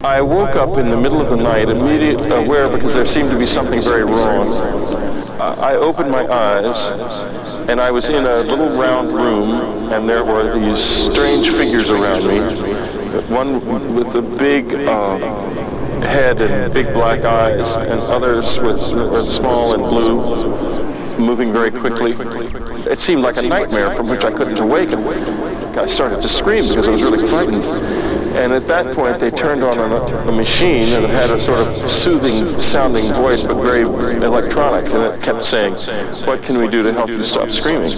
I woke up in the middle of the night, immediately aware because there seemed to be something very wrong. I opened my eyes, and I was in a little round room, and there were these strange figures around me. One with a big head and big black eyes, and others were small and blue, moving very quickly. It seemed like a nightmare from which I couldn't awaken. I started to scream because I was really frightened. And at that point, they turned on a machine that had a sort of soothing sounding voice, but very electronic, and it kept saying, "What can we do to help you stop screaming?"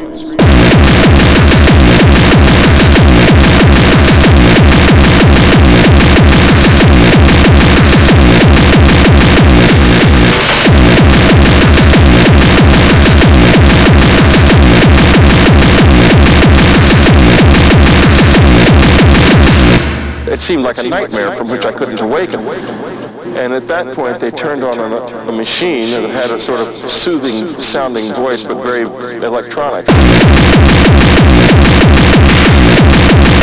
It seemed like a nightmare from which I couldn't awaken. And at that point, they turned on a machine that had a sort of soothing sounding voice, but very electronic.